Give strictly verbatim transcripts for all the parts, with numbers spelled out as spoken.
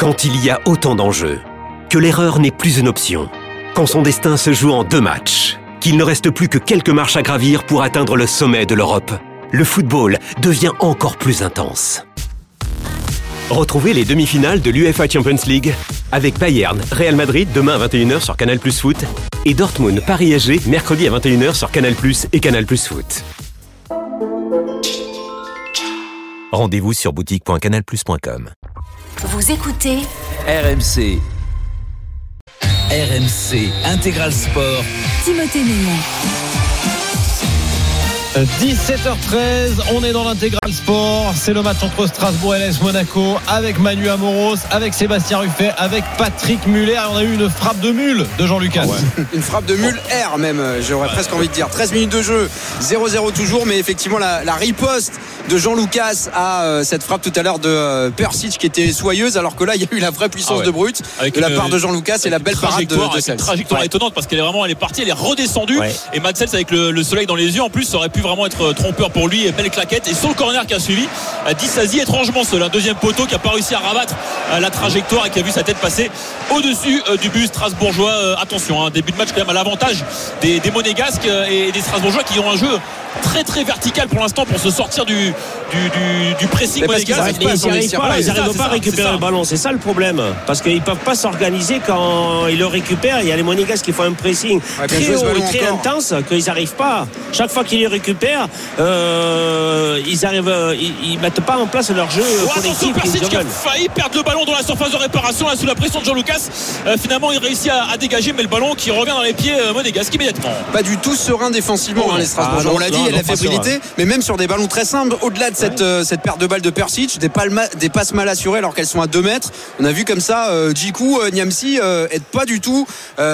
Quand il y a autant d'enjeux, que l'erreur n'est plus une option, quand son destin se joue en deux matchs, qu'il ne reste plus que quelques marches à gravir pour atteindre le sommet de l'Europe, le football devient encore plus intense. Retrouvez les demi-finales de l'UEFA Champions League avec Bayern, Real Madrid demain à vingt et une heures sur Canal Plus Foot et Dortmund, Paris S G mercredi à vingt et une heures sur Canal Plus et Canal Plus Foot. Rendez-vous sur boutique point canal plus point com. Vous écoutez R M C. R M C Intégral Sport. Timothée Mémon. dix-sept heures treize, on est dans l'Intégral Sport. C'est le match entre Strasbourg et l'A S Monaco avec Manu Amoros, avec Sébastien Ruffet, avec Patrick Muller. On a eu une frappe de mule de Jean-Lucas. Ah ouais. Une frappe de mule R même, j'aurais ouais. presque envie de dire. treize minutes de jeu, zéro zéro toujours, mais effectivement la, la riposte de Jean-Lucas à euh, cette frappe tout à l'heure de euh, Persic qui était soyeuse, alors que là il y a eu la vraie puissance ah ouais. de brut avec de la une, part de Jean-Lucas et la belle parade de, de avec une trajectoire ouais. étonnante parce qu'elle est vraiment elle est partie, elle est redescendue ouais. et Madsels avec le, le soleil dans les yeux en plus ça aurait pu vraiment être trompeur pour lui. Belle claquette et sur le corner qui a suivi Disasi étrangement seul, un deuxième poteau qui a pas réussi à rabattre la trajectoire et qui a vu sa tête passer au-dessus du but strasbourgeois. Attention, hein, début de match quand même à l'avantage des, des Monégasques et des Strasbourgeois qui ont un jeu très très vertical pour l'instant pour se sortir du, du, du, du pressing monégasque. Ils n'arrivent pas, ils n'arrivent pas à récupérer le ballon, c'est ça le problème, parce qu'ils ne peuvent pas s'organiser quand ils le récupèrent. Il y a les Monégasques qui font un pressing ouais, très haut et très encore. intense qu'ils n'arrivent pas. Chaque fois qu'ils les récupèrent, euh, ils arrivent, ils, ils mettent pas en place leur jeu oh, collectif. Persic qui a failli perdre le ballon dans la surface de réparation là, sous la pression de Jean-Lucas. Euh, finalement, il réussit à, à dégager, mais le ballon qui revient dans les pieds euh, monégasques immédiatement. Pas du tout serein défensivement, oh, hein, les Strasbourgeois. Ah, on l'a dit, il y a la fébrilité, mais même sur des ballons très simples, au-delà de cette, ouais. euh, cette perte de balle de Persic, des, palma, des passes mal assurées alors qu'elles sont à deux mètres. On a vu comme ça, euh, Djikou, euh, Niamsi euh, est pas du tout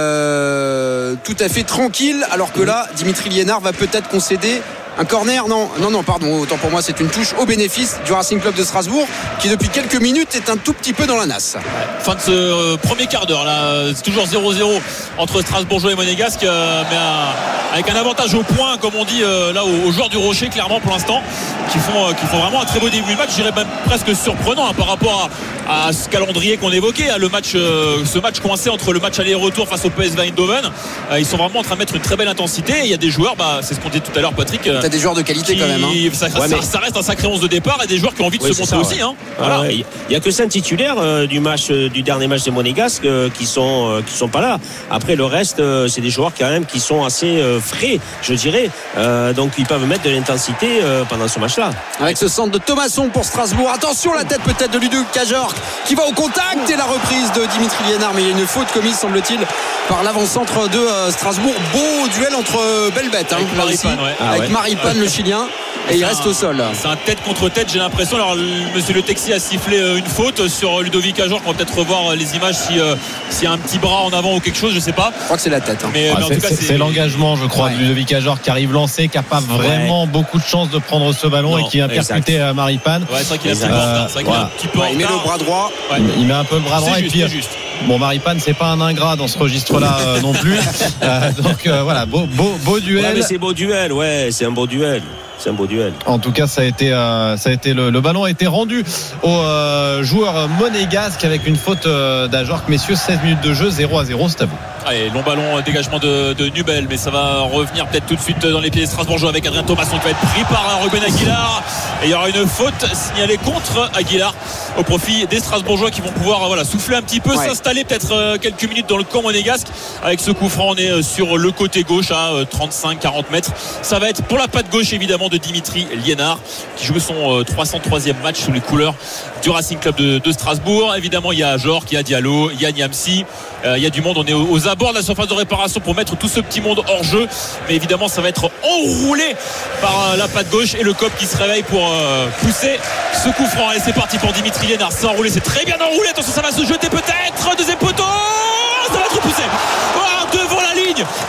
euh, tout à fait tranquille, alors que là, Dimitri Liénard va peut-être concéder un corner, non, non, non, pardon, autant pour moi, c'est une touche au bénéfice du Racing Club de Strasbourg qui depuis quelques minutes est un tout petit peu dans la nasse. Ouais, fin de ce euh, premier quart d'heure, là, c'est toujours zéro zéro entre Strasbourgeois et Monégasque, euh, mais un, avec un avantage au point, comme on dit euh, là aux, aux joueurs du Rocher, clairement pour l'instant, qui font, euh, qui font vraiment un très beau début de match, je dirais même presque surprenant hein, par rapport à, à ce calendrier qu'on évoquait, hein, le match, euh, ce match coincé entre le match aller et retour face au P S V Eindhoven. Euh, ils sont vraiment en train de mettre une très belle intensité. Et il y a des joueurs, bah, c'est ce qu'on dit tout à l'heure, Patrick. Euh, T'as des joueurs de qualité qui, quand même. Hein. Ça, ouais, ça, ça reste un sacré onze de départ et des joueurs qui ont envie de ouais, se montrer ça, aussi. Ouais. Hein. Voilà. Il n'y a que cinq titulaires euh, du match, euh, du dernier match des Monégasques euh, qui sont euh, qui sont pas là. Après le reste, euh, c'est des joueurs quand même qui sont assez euh, frais, je dirais. Euh, donc ils peuvent mettre de l'intensité euh, pendant ce match-là. Avec ce centre de Thomasson pour Strasbourg. Attention, la tête peut-être de Ludovic Kajork qui va au contact et la reprise de Dimitri Liénard. Mais il y a une faute commise, semble-t-il, par l'avant-centre de euh, Strasbourg. Beau duel entre euh, belles bêtes. Hein, avec Maripane, ouais. ah, avec ouais. Maripane, le Chilien. Et il reste un, au sol. C'est un tête contre tête, j'ai l'impression. Alors, monsieur Le Texier a sifflé une faute sur Ludovic Kajork. On va peut-être revoir les images si, euh, s'il y a un petit bras en avant ou quelque chose, je sais pas. Je crois que c'est la tête. Hein. Mais, ah, mais en c'est, tout cas, c'est, c'est l'engagement, je crois, ouais. de Ludovic Kajork qui arrive lancé, qui n'a pas vraiment ouais. beaucoup de chance de prendre ce ballon non, et qui vient percuter à Maripane. Ouais, c'est vrai qu'il a un petit peu en retard. C'est vrai qu'il a un petit peu en retard. Il met le bras droit. Ouais. Il met un peu le bras droit c'est et juste, puis. Juste. Bon, Maripane, c'est pas un ingrat dans ce registre-là euh, non plus. Euh, donc euh, voilà, beau, beau, beau duel. Ouais, mais c'est beau duel, ouais, c'est un beau duel. C'est un beau duel. En tout cas, ça a été, euh, ça a été le, le ballon a été rendu aux euh, joueurs monégasques avec une faute euh, d'Ajork. Messieurs, seize minutes de jeu, zéro à zéro, c'est à vous. Allez, long ballon, dégagement de, de Nubel, mais ça va revenir peut-être tout de suite dans les pieds des Strasbourgeois avec Adrien Thomasson qui va être pris par Ruben Aguilar. Et il y aura une faute signalée contre Aguilar au profit des Strasbourgeois qui vont pouvoir voilà, souffler un petit peu, ouais. s'installer peut-être euh, quelques minutes dans le camp monégasque. Avec ce coup franc, on est sur le côté gauche à euh, trente-cinq à quarante mètres. Ça va être pour la patte gauche évidemment de Dimitri Liénard qui joue son euh, trois cent troisième match sous les couleurs du Racing Club de, de Strasbourg. Évidemment, il y a Jork, il y a Diallo, il y a Niamsi, euh, il y a du monde. On est aux, aux abords de la surface de réparation pour mettre tout ce petit monde hors jeu. Mais évidemment, ça va être enroulé par euh, la patte gauche et le Cop qui se réveille pour euh, pousser ce coup franc. Allez, c'est parti pour Dimitri Liénard. C'est enroulé, c'est très bien enroulé. Attention, ça va se jeter peut-être. Deuxième poteau. Ça va être repoussé. Oh, devant la ligne.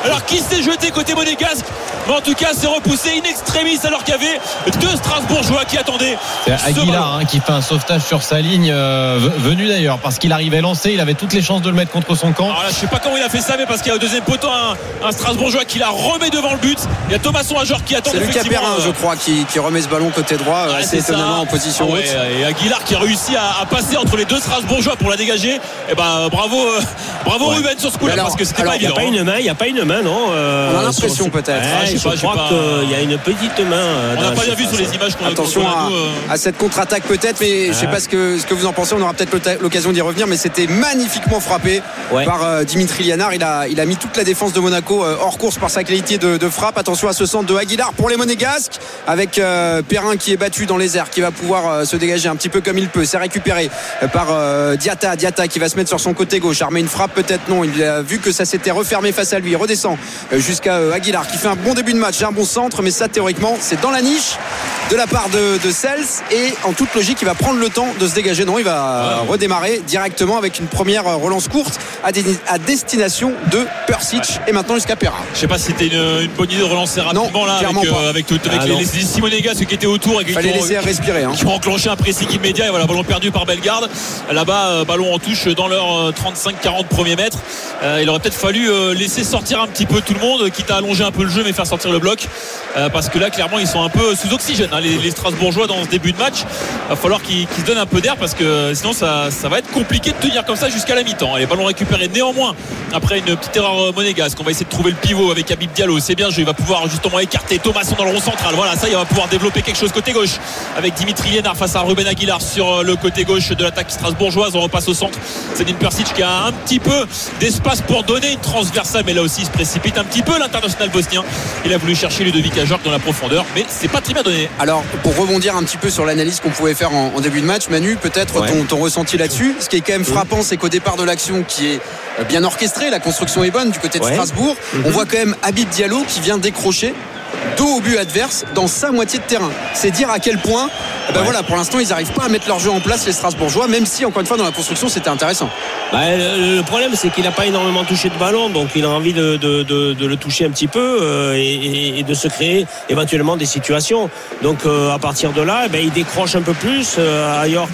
Alors qui s'est jeté côté monégasque, mais en tout cas c'est repoussé in extremis alors qu'il y avait deux Strasbourgeois qui attendaient. C'est Aguilar hein, qui fait un sauvetage sur sa ligne euh, venu d'ailleurs parce qu'il arrivait lancé, il avait toutes les chances de le mettre contre son camp. Alors là, je sais pas comment il a fait ça, mais parce qu'il y a au deuxième poteau un, un Strasbourgeois qui la remet devant le but. Il y a Thomasson Ajor qui attend. C'est Lucas Perrin, je crois, qui, qui remet ce ballon côté droit, ah, assez étonnamment ça. En position ah, haute. Ouais, et Aguilar qui a réussi à, à passer entre les deux Strasbourgeois pour la dégager. Et ben bravo, euh, bravo ouais. Ruben sur ce coup-là, parce que c'était pas évident. Il n'y a pas une main, il n'y a pas une main, non. Euh, On a l'impression sur... peut-être. Ouais, ah, je, je crois qu'il y a une petite main. On n'a pas bien vu sur les images qu'on a. Attention à, nous, euh... à cette contre-attaque peut-être, mais ah. je sais pas ce que ce que vous en pensez. On aura peut-être l'occasion d'y revenir, mais c'était magnifiquement frappé ouais. par euh, Dimitri Liénard. Il a il a mis toute la défense de Monaco euh, hors course par sa qualité de, de frappe. Attention à ce centre de Aguilar pour les Monégasques, avec euh, Perrin qui est battu dans les airs, qui va pouvoir euh, se dégager un petit peu comme il peut. C'est récupéré euh, par euh, Diatta. Diatta qui va se mettre sur son côté gauche. Armer une frappe peut-être non. Il a vu que ça s'était refermé face à lui. Il redescend euh, jusqu'à euh, Aguilar qui fait un bon début de match, un bon centre, mais ça théoriquement c'est dans la niche de la part de, de Cels, et en toute logique il va prendre le temps de se dégager. Non, il va ouais. redémarrer directement avec une première relance courte à, des, à destination de Persic ouais. et maintenant jusqu'à Perrin. Je sais pas si c'était une, une bonne idée de relancer rapidement non, là avec, euh, avec, tout, avec ah, les, les six monégasques qui étaient autour et qui fallait ont, laisser respirer hein. qui ont enclenché un pressing immédiat et voilà, ballon perdu par Bellegarde. Là-bas euh, ballon en touche dans leurs trente-cinq quarante premiers mètres. Euh, il aurait peut-être fallu euh, laisser sortir un petit peu tout le monde, quitte à allonger un peu le jeu mais faire sortir le bloc, euh, parce que là clairement ils sont un peu sous oxygène hein, les, les Strasbourgeois dans ce début de match. Il va falloir qu'ils, qu'ils se donnent un peu d'air, parce que sinon ça, ça va être compliqué de tenir comme ça jusqu'à la mi-temps. Les ballons récupérés néanmoins après une petite erreur monégasque. On va essayer de trouver le pivot avec Habib Diallo, c'est bien joué, il va pouvoir justement écarter Thomasson dans le rond central. Voilà, ça il va pouvoir développer quelque chose côté gauche avec Dimitri Liénard face à Ruben Aguilar sur le côté gauche de l'attaque strasbourgeoise. On repasse au centre, c'est Dean Persic qui a un petit peu d'espace pour donner une transversale, mais là aussi il se précipite un petit peu l'international bosnien. Il a voulu chercher Ludovic Ajorc dans la profondeur, mais c'est pas très bien donné. Alors pour rebondir un petit peu sur l'analyse qu'on pouvait faire en, en début de match, Manu, peut-être ouais. ton, ton ressenti là-dessus. Ce qui est quand même frappant, c'est qu'au départ de l'action, qui est bien orchestrée, la construction est bonne du côté de ouais. Strasbourg, mm-hmm. on voit quand même Habib Diallo qui vient décrocher dos au but adverse dans sa moitié de terrain. C'est dire à quel point ben ouais. voilà, pour l'instant ils n'arrivent pas à mettre leur jeu en place, les Strasbourgeois, même si encore une fois dans la construction c'était intéressant. Bah, le, le problème c'est qu'il n'a pas énormément touché de ballon, donc il a envie de, de, de, de le toucher un petit peu euh, et, et de se créer éventuellement des situations. Donc euh, à partir de là, ben, il décroche un peu plus euh, à York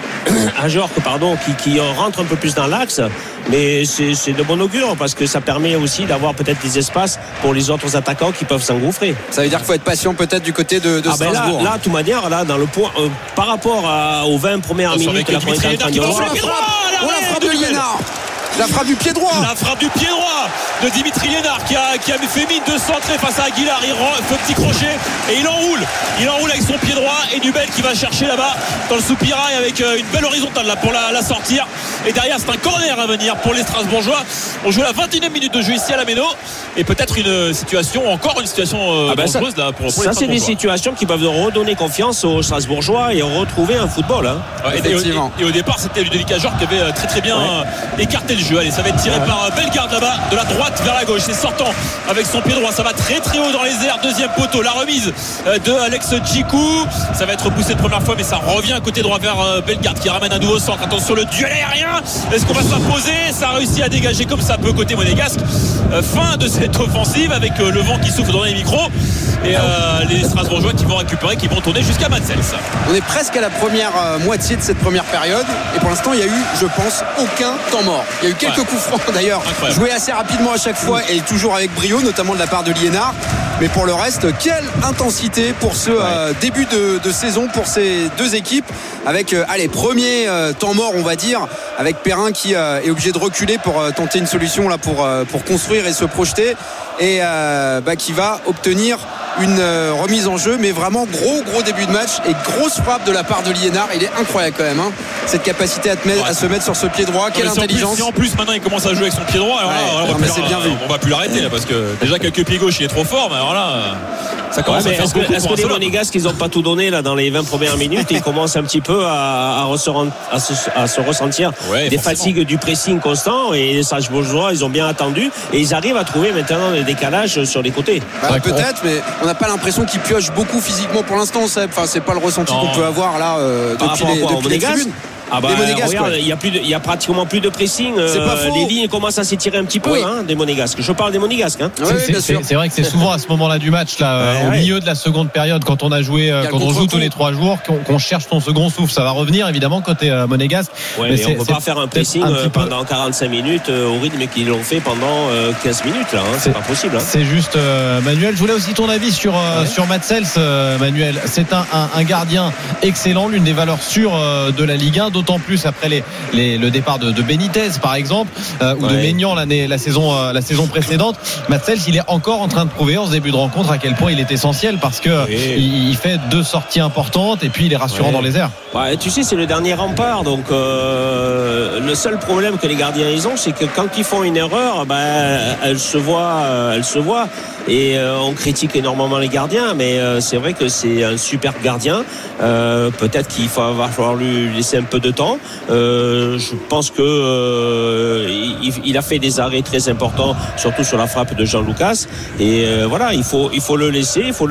à York pardon, qui, qui rentre un peu plus dans l'axe, mais c'est, c'est de bon augure parce que ça permet aussi d'avoir peut-être des espaces pour les autres attaquants qui peuvent s'engouffrer. Ça veut dire qu'il faut être patient peut-être du côté de, de ah ben Strasbourg. Là, là, de toute manière, là, dans le point, euh, par rapport à, aux vingt premières minutes de la première de la frappe de Liénard. La frappe du pied droit. La frappe du pied droit de Dimitri Liénard qui a, qui a fait mine de centrer face à Aguilar. Il fait un petit crochet et il enroule. Il enroule avec son pied droit, et Nubel qui va chercher là-bas dans le soupirail avec une belle horizontale là pour la, la sortir. Et derrière c'est un corner à venir pour les Strasbourgeois. On joue la vingt et unième minute de jeu ici à la Méno, et peut-être une situation, encore une situation euh, ah ben dangereuse ça, là pour, pour ça, c'est des situations qui peuvent redonner confiance aux Strasbourgeois et retrouver un football hein. Ouais, et, et, et, et au départ c'était Ludovic Ajorc qui avait très très bien ouais. écarté le jeu. Allez, ça va être tiré ouais. par Bellegarde là-bas, de la droite vers la gauche. C'est sortant avec son pied droit, ça va très très haut dans les airs. Deuxième poteau, la remise de Alex Djikou. Ça va être repoussé de première fois, mais ça revient côté droit vers Bellegarde qui ramène un nouveau centre. Attention, le duel aérien, est-ce qu'on va s'imposer? Ça a réussi à dégager comme ça peut côté monégasque. Fin de cette offensive avec le vent qui souffle dans les micros, et euh, les Strasbourgeois qui vont récupérer, qui vont tourner jusqu'à Matzels. On est presque à la première euh, moitié de cette première période, et pour l'instant il y a eu, je pense, aucun temps mort. Il y a eu quelques ouais. coups francs d'ailleurs, joués assez rapidement à chaque fois et toujours avec brio, notamment de la part de Liénard. Mais pour le reste, quelle intensité pour ce ouais. euh, début de, de saison pour ces deux équipes, avec euh, allez, premier euh, temps mort on va dire, avec Perrin qui euh, est obligé de reculer pour euh, tenter une solution là pour, euh, pour construire et se projeter, et euh, bah, qui va obtenir une euh, remise en jeu, mais vraiment gros gros début de match et grosse frappe de la part de Liénard. Il est incroyable quand même hein, cette capacité à, te mettre, ouais. à se mettre sur ce pied droit. Quelle non, intelligence. Si en, plus, si en plus maintenant il commence à jouer avec son pied droit, alors ouais, là, on, va non, plus, bien vu. on va plus l'arrêter là, parce que déjà quelques pieds gauche il est trop fort, mais alors là ça commence ouais, à faire est-ce que, est-ce que les Monégasques ils n'ont pas tout donné là dans les vingt premières minutes? Ils commencent un petit peu à, à, ressentir, à, se, à se ressentir ouais, des forcément. fatigues du pressing constant, et les Strasbourgeois ils ont bien attendu et ils arrivent à trouver maintenant des décalages sur les côtés. Bah, peut-être, mais on n'a pas l'impression qu'ils piochent beaucoup physiquement pour l'instant. Enfin, c'est pas le ressenti non. qu'on peut avoir là euh, depuis les, depuis les tribunes. ah bah, des Monégasques. Il y a plus de, il y a pratiquement plus de pressing. C'est euh, pas faux. Les lignes commencent à s'étirer un petit peu, oui. hein, des Monégasques. Je parle des Monégasques. Hein. Oui, c'est, c'est, c'est vrai que c'est souvent à ce moment-là du match, là, ouais, au ouais. milieu de la seconde période, quand on a joué, a quand on joue tous les trois jours, qu'on, qu'on cherche son second souffle. Ça va revenir évidemment côté euh, Monégasque. Ouais, mais, mais on ne peut pas faire un pressing un pendant quarante-cinq minutes euh, au rythme qu'ils l'ont fait pendant euh, quinze minutes. Là, hein. c'est, c'est pas possible. Hein. C'est juste, euh, Manuel. Je voulais aussi ton avis sur euh, ouais. sur Matsels, euh, Manuel. C'est un, un, un gardien excellent, l'une des valeurs sûres euh, de la Ligue un, d'autant plus après les, les, le départ de, de Benitez, par exemple, euh, ou ouais. de Maignan l'année, la saison, euh, la saison précédente. Matsels, il est encore en train de prouver en ce début de rencontre à quel point il est essentiel parce que oui. il, il fait deux sorties importantes et puis il est rassurant ouais. dans les airs. Ouais, tu sais, c'est le dernier rempart, donc euh, le seul problème que les gardiens ils ont, c'est que quand ils font une erreur, bah, elle se voit, elle se voit. Et euh, on critique énormément les gardiens, mais euh, c'est vrai que c'est un super gardien. Euh, peut-être qu'il va, va falloir lui laisser un peu de temps. Euh, je pense que euh, il, il a fait des arrêts très importants, surtout sur la frappe de Jean Lucas. Et euh, voilà, il faut, il faut le laisser, il faut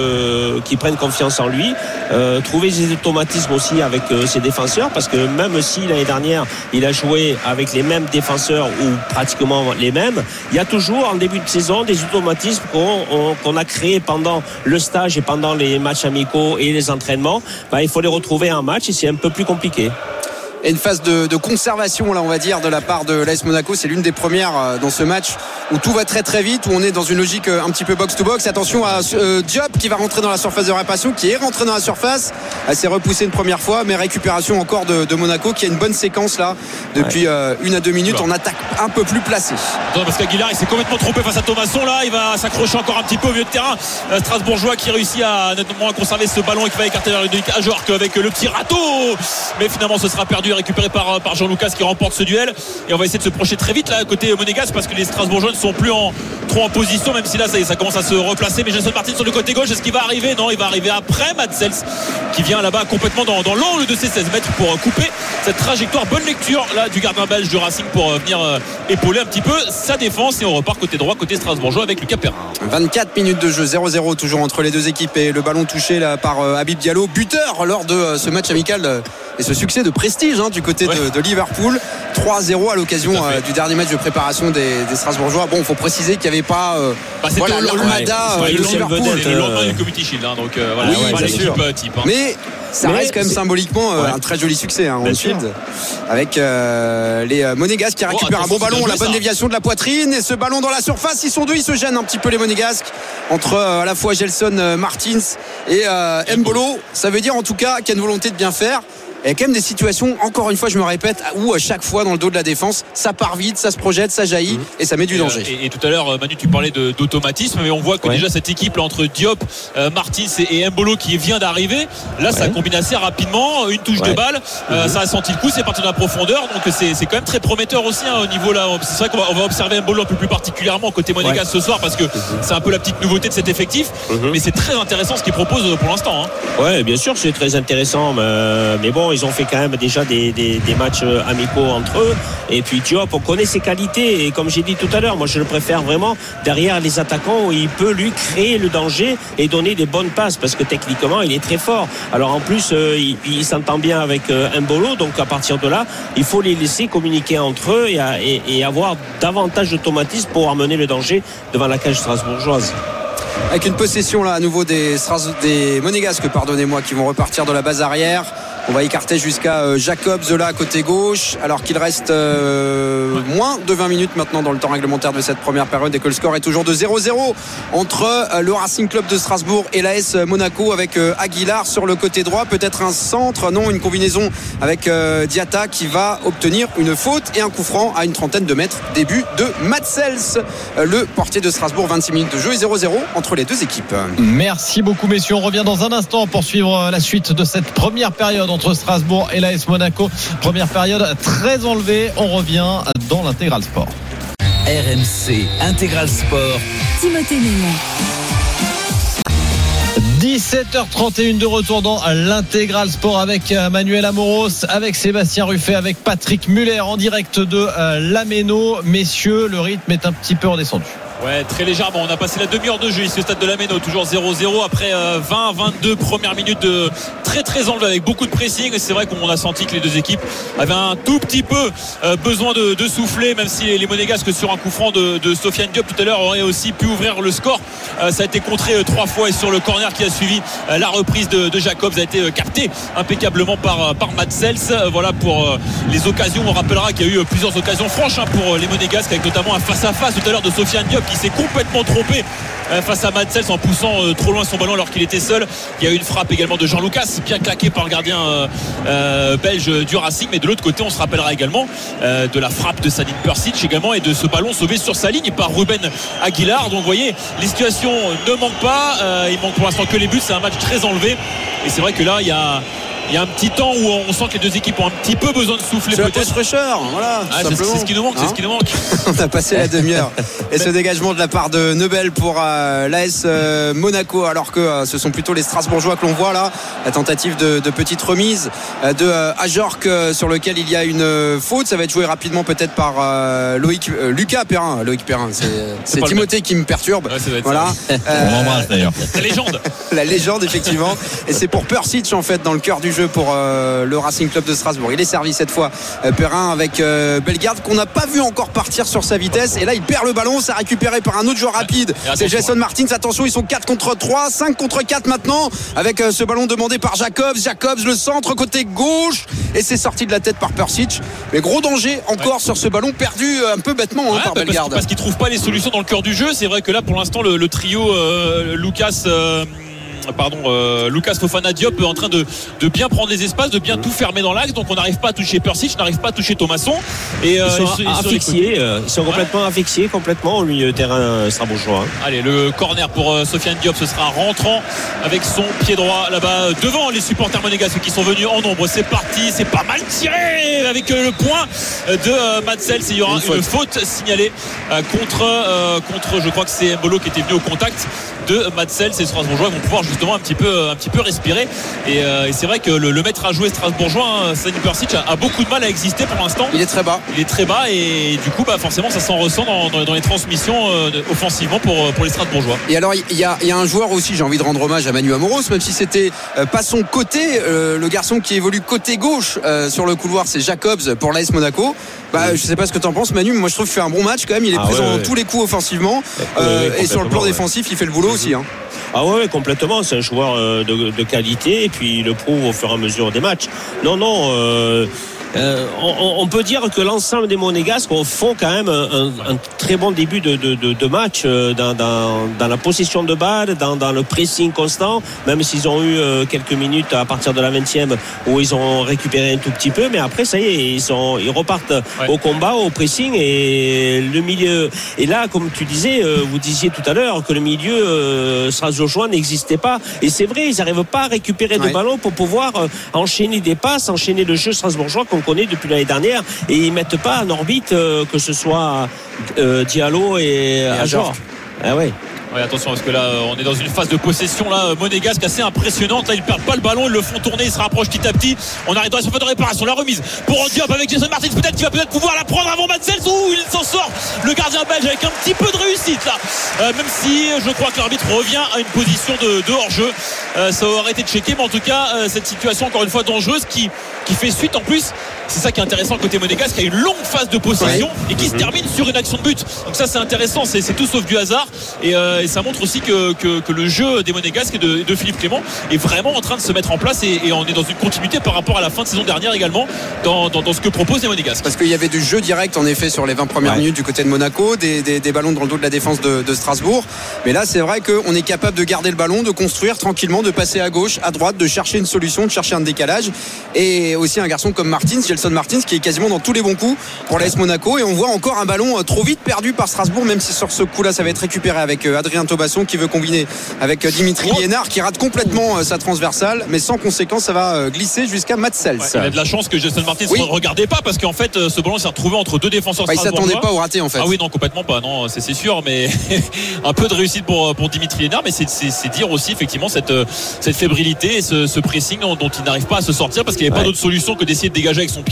le qu'il prenne confiance en lui, euh, trouver des automatismes aussi avec euh, ses défenseurs, parce que même si l'année dernière il a joué avec les mêmes défenseurs ou pratiquement les mêmes, il y a toujours en début de saison des automatismes Qu'on, on, qu'on a créé pendant le stage et pendant les matchs amicaux et les entraînements. Bah, il faut les retrouver en match et c'est un peu plus compliqué. Et une phase de, de conservation, là, on va dire, de la part de l'A S Monaco. C'est l'une des premières dans ce match où tout va très très vite, où on est dans une logique un petit peu box-to-box. Attention à euh, Diop qui va rentrer dans la surface de réparation, qui est rentré dans la surface. Elle s'est repoussée une première fois, mais récupération encore de, de Monaco, qui a une bonne séquence là depuis ouais. euh, une à deux minutes en attaque un peu plus placée. Non, parce qu'Aguilar il s'est complètement trompé face à Thomasson là, il va s'accrocher encore un petit peu au milieu de terrain. Euh, Strasbourgeois qui réussit à notamment à conserver ce ballon et qui va écarter vers le Ajorc avec le petit râteau, mais finalement ce sera perdu et récupéré par, par Jean Lucas qui remporte ce duel. Et on va essayer de se projeter très vite là côté Monégasque parce que les Strasbourgeois ne sont plus en, trop en position, même si là ça, ça commence à se replacer. Mais Jason Martin sur le côté gauche, est-ce qu'il va arriver? Non, il va arriver après Matsels qui vient là-bas complètement dans, dans l'angle de ses seize mètres pour couper cette trajectoire. Bonne lecture là du gardien belge du Racing pour venir euh, épauler un petit peu sa défense. Et on repart côté droit, côté Strasbourgeois avec Lucas Perrin. vingt-quatre minutes de jeu, zéro zéro toujours entre les deux équipes et le ballon touché là par euh, Habib Diallo, buteur lors de euh, ce match amical euh, et ce succès de prestige hein, du côté ouais. de, de Liverpool. Trois zéro à l'occasion à euh, du dernier match de préparation des, des Strasbourgeois. Bon, il faut préciser qu'il n'y avait pas euh, bah, voilà, l'armada ouais, euh, de Liverpool. C'est le lendemain du Community Shield hein, donc euh, voilà, oui, pas l'équipe sûr. type hein. Mais ça mais reste quand même c'est... symboliquement euh, ouais. un très joli succès hein, ensuite avec euh, les euh, Monégasques qui récupèrent oh, un bon ballon, la bonne ça. déviation de la poitrine et ce ballon dans la surface. Ils sont deux, ils se gênent un petit peu les Monégasques entre euh, à la fois Gelson euh, Martins et euh, Mbolo. Ça veut dire en tout cas qu'il y a une volonté de bien faire. Il y a quand même des situations, encore une fois je me répète, où à chaque fois dans le dos de la défense ça part vite, ça se projette, ça jaillit mmh. et ça met du et danger. Et, et tout à l'heure Manu tu parlais de, d'automatisme, mais on voit que ouais. déjà cette équipe là, entre Diop, euh, Martins et, et Mbolo qui vient d'arriver, là ouais. ça combine assez rapidement, une touche ouais. de balle, euh, mmh. ça a senti le coup, c'est parti de la profondeur, donc c'est, c'est quand même très prometteur aussi hein, au niveau là. C'est vrai qu'on va, on va observer Mbolo un peu plus particulièrement côté Monégasque ouais. ce soir parce que mmh. c'est un peu la petite nouveauté de cet effectif, mmh. mais c'est très intéressant ce qu'il propose pour l'instant. Hein. Ouais, bien sûr c'est très intéressant, mais, mais bon ils ont fait quand même des Des, des, des matchs amicaux entre eux et puis Diop on connaît ses qualités et comme j'ai dit tout à l'heure moi je le préfère vraiment derrière les attaquants où il peut lui créer le danger et donner des bonnes passes parce que techniquement il est très fort. Alors en plus euh, il, il s'entend bien avec euh, Mbolo, donc à partir de là il faut les laisser communiquer entre eux et, et, et avoir davantage d'automatisme pour amener le danger devant la cage strasbourgeoise. Avec une possession là à nouveau des, des Monégasques pardonnez-moi qui vont repartir de la base arrière. On va écarter jusqu'à euh, Jacob Zola côté gauche alors qu'il reste euh, ouais. moins de vingt minutes maintenant dans le temps réglementaire de cette première période et que le score est toujours de zéro zéro entre euh, le Racing Club de Strasbourg et l'A S Monaco avec euh, Aguilar sur le côté droit, peut-être un centre, non une combinaison avec euh, Diatta qui va obtenir une faute et un coup franc à une trentaine de mètres, début de Matsels, euh, le portier de Strasbourg. Vingt-six minutes de jeu et zéro zéro entre les deux équipes. Merci beaucoup messieurs, on revient dans un instant pour suivre la suite de cette première période entre Strasbourg et l'A S Monaco. Première période très enlevée. On revient dans l'Intégral Sport. R M C Intégral Sport. Timothée Ménion. dix-sept heures trente et une de retour dans l'Intégral Sport avec Manuel Amoros, avec Sébastien Ruffet, avec Patrick Muller en direct de Lameno. Messieurs, le rythme est un petit peu redescendu. Ouais, très légèrement. On a passé la demi-heure de jeu ici au stade de la Méno, toujours zéro zéro après vingt vingt-deux premières minutes de très très enlevé avec beaucoup de pressing. Et c'est vrai qu'on a senti que les deux équipes avaient un tout petit peu besoin de, de souffler, même si les Monégasques sur un coup franc de, de Sofiane Diop tout à l'heure auraient aussi pu ouvrir le score. Ça a été contré trois fois et sur le corner qui a suivi, la reprise de, de Jacobs a été captée impeccablement par, par Mats Sels. Voilà pour les occasions. On rappellera qu'il y a eu plusieurs occasions franches pour les Monégasques, avec notamment un face-à-face tout à l'heure de Sofiane Diop qui s'est complètement trompé face à Mats Sels en poussant trop loin son ballon alors qu'il était seul. Il y a eu une frappe également de Jean Lucas, bien claqué par le gardien euh, belge du Racing. Mais de l'autre côté, on se rappellera également euh, de la frappe de Sadin Persic également et de ce ballon sauvé sur sa ligne par Ruben Aguilar. Donc vous voyez, les situations ne manquent pas. Euh, il manque pour l'instant que les buts. C'est un match très enlevé. Et c'est vrai que là, il y a Il y a un petit temps où on sent que les deux équipes ont un petit peu besoin de souffler, c'est peut-être. La fraîcheur, voilà. Ah, c'est, c'est ce qui nous manque, hein, c'est ce qui nous manque. On a passé la demi-heure. Et ce dégagement de la part de Neubel pour euh, l'A S euh, Monaco, alors que euh, ce sont plutôt les Strasbourgeois que l'on voit là. La tentative de, de petite remise euh, de euh, Ajorc euh, sur lequel il y a une euh, faute. Ça va être joué rapidement peut-être par euh, Loïc, euh, Lucas Perrin. Loïc Perrin, c'est, c'est, c'est Timothée qui me perturbe. Ouais, voilà. Euh, On m'embrasse d'ailleurs. La légende. La légende effectivement. Et c'est pour Persic en fait dans le cœur du jeu pour euh, le Racing Club de Strasbourg. Il est servi cette fois euh, Perrin avec euh, Bellegarde qu'on n'a pas vu encore partir sur sa vitesse, et là il perd le ballon. C'est récupéré par un autre joueur rapide, c'est Jason Martins. Attention, ils sont quatre contre trois, cinq contre quatre maintenant avec euh, ce ballon demandé par Jacobs. Jacobs le centre côté gauche et c'est sorti de la tête par Persic, mais gros danger encore ouais. sur ce ballon perdu euh, un peu bêtement hein, ouais, par bah Bellegarde parce, parce qu'ils ne trouvent pas les solutions dans le cœur du jeu. C'est vrai que là pour l'instant le, le trio euh, Lucas euh, pardon euh, Lucas Fofana Diop est en train de, de bien prendre les espaces, de bien tout fermer dans l'axe, donc on n'arrive pas à toucher Persic, on n'arrive pas à toucher Thomasson et euh, ils sont ils, asphyxiés euh, ils sont complètement ouais. asphyxiés complètement au milieu de terrain strasbourgeois. Allez, le corner pour euh, Sofiane Diop, ce sera rentrant avec son pied droit là-bas devant les supporters monégasques qui sont venus en nombre. C'est parti, c'est pas mal tiré avec euh, le point de euh, Mats Sels. Il y aura une, une faute, faute signalée euh, contre, euh, contre je crois que c'est Mbolo qui était venu au contact de Mats Sels, et les Strasbourgeois vont pouvoir justement un petit peu, un petit peu respirer et, euh, et c'est vrai que le, le maître à jouer strasbourgeois hein, Sadin Persic a, a beaucoup de mal à exister pour l'instant. Il est très bas il est très bas et du coup bah, forcément ça s'en ressent dans, dans, dans les transmissions euh, offensivement pour, pour les Strasbourgeois. Et alors il y a, y a un joueur aussi, j'ai envie de rendre hommage à Manu Amoros, même si c'était euh, pas son côté, euh, le garçon qui évolue côté gauche euh, sur le couloir, c'est Jacobs pour l'A S Monaco. Bah, je sais pas ce que t'en penses Manu, mais moi je trouve qu'il fait un bon match quand même. Il est ah, présent ouais, ouais. dans tous les coups offensivement euh, ouais, ouais, et sur le plan ouais. défensif il fait le boulot mmh. aussi hein. Ah ouais, complètement, c'est un joueur de, de qualité et puis il le prouve au fur et à mesure des matchs. Non, non, euh, euh, on, on peut dire que l'ensemble des Monégasques font quand même un, un très bon début de, de, de, de match dans, dans, dans la possession de balle, dans, dans le pressing constant, même s'ils ont eu quelques minutes à partir de la vingtième où ils ont récupéré un tout petit peu, mais après ça y est, ils, sont, ils repartent ouais. au combat, au pressing et le milieu. Et là, comme tu disais, vous disiez tout à l'heure que le milieu euh, strasbourgeois n'existait pas, et c'est vrai, ils n'arrivent pas à récupérer ouais. de ballon pour pouvoir euh, enchaîner des passes, enchaîner le jeu strasbourgeois qu'on connaît depuis l'année dernière, et ils mettent pas en orbite euh, que ce soit euh, Diallo et, et Ajorc. Ah ouais. Ouais, attention parce que là on est dans une phase de possession là monégasque assez impressionnante. Là ils perdent pas le ballon, ils le font tourner, ils se rapprochent petit à petit. On arrive dans la surface de réparation, la remise pour Diop avec Jason Martins, peut-être qu'il va peut-être pouvoir la prendre avant Mats Sels. Ouh, il s'en sort, le gardien belge avec un petit peu de réussite là, euh, même si je crois que l'arbitre revient à une position de, de hors-jeu. euh, ça aurait été checké, mais en tout cas euh, cette situation encore une fois dangereuse qui, qui fait suite en plus. C'est ça qui est intéressant côté monégasque, qui a une longue phase de possession ouais. et qui mmh. se termine sur une action de but. Donc ça c'est intéressant, c'est, c'est tout sauf du hasard, et, euh, et ça montre aussi que, que, que le jeu des Monégasques et de, de Philippe Clément est vraiment en train de se mettre en place, et, et on est dans une continuité par rapport à la fin de saison dernière également dans, dans, dans ce que proposent les Monégasques. Parce qu'il y avait du jeu direct en effet sur les vingt premières ouais. minutes du côté de Monaco, des, des, des ballons dans le dos de la défense de, de Strasbourg, mais là c'est vrai qu'on est capable de garder le ballon, de construire tranquillement, de passer à gauche, à droite, de chercher une solution, de chercher un décalage, et aussi un garçon comme Martins, Gelson Martins, qui est quasiment dans tous les bons coups pour l'A S Monaco, et on voit encore un ballon trop vite perdu par Strasbourg, même si sur ce coup là ça va être récupéré avec Adrien Thomasson qui veut combiner avec Dimitri Liénard qui rate complètement sa transversale, mais sans conséquence ça va glisser jusqu'à Mats Sels. Ouais, il a de la chance que Jason Martins ne oui. regardait pas, parce qu'en fait ce ballon s'est retrouvé entre deux défenseurs bah, il s'attendait pas au raté en fait. Ah oui non complètement pas, non c'est, c'est sûr, mais un peu de réussite pour, pour Dimitri Liénard, mais c'est, c'est, c'est dire aussi effectivement cette, cette fébrilité et ce, ce pressing dont, dont il n'arrive pas à se sortir, parce qu'il n'y avait ouais. pas d'autre solution que d'essayer de dégager avec son pied